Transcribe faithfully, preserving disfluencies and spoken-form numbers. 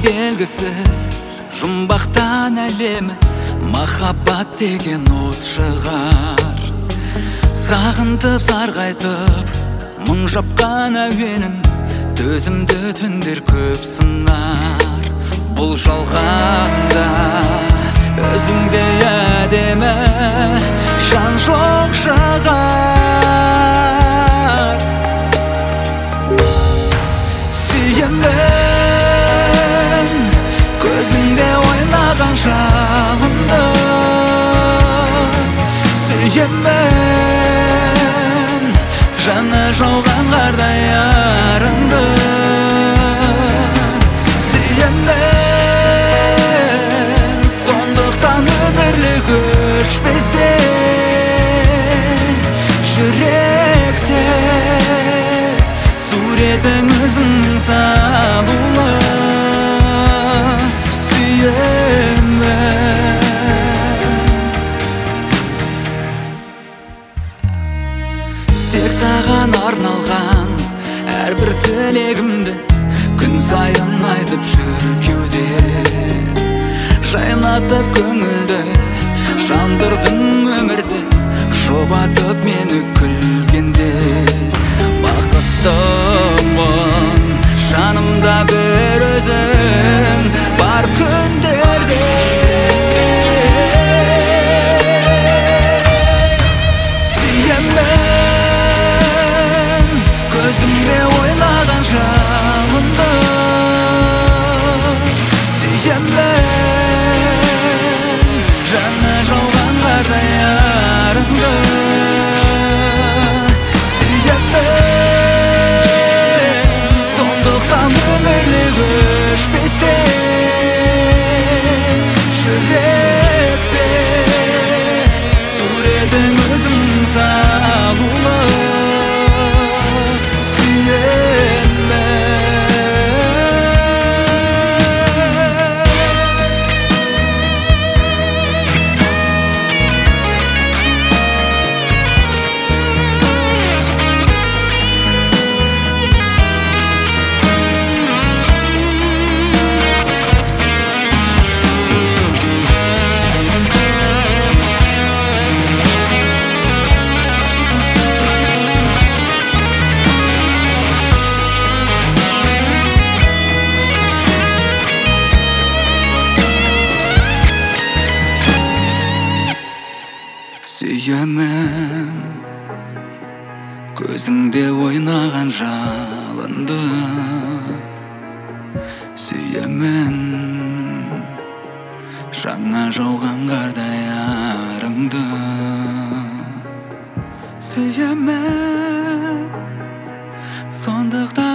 белгісіз жұмбақтан әлемі, махаббат деген от шығар. Сағынтып сарғайтып мұң жапқан әуенін, төзімді түндер көп сынар. Бұл жалғанда өзіңде әдемі жан жоқ шығар. Сүйемін көзіңде ойнаған шағымды, сүйемін жаны жауған қардай ярыңды, сүйемін сондықтан өмірлік өшпесте жүректе суретің өзіңнің салулы. Тек саған арналған әрбір тілегімді күн сайын айтып жүр кеуде, жайнатып көңілді жандырдың өмірді, жұбатып мені күлгенде. Бақыттымын жанымда бір өзің бар күндерде. Сүйемін көзімде ойнаған шағымды, сүйемін жаны жауған қардай ярыңды, сүйемін сондықтан өмірлік өшпесте жүректе суретің өзіңнің салулы. Сүйемін көзіңде ойнаған жалынды, сүйемін жаңа жауған қардай ярыңды, сүйемін сондықтан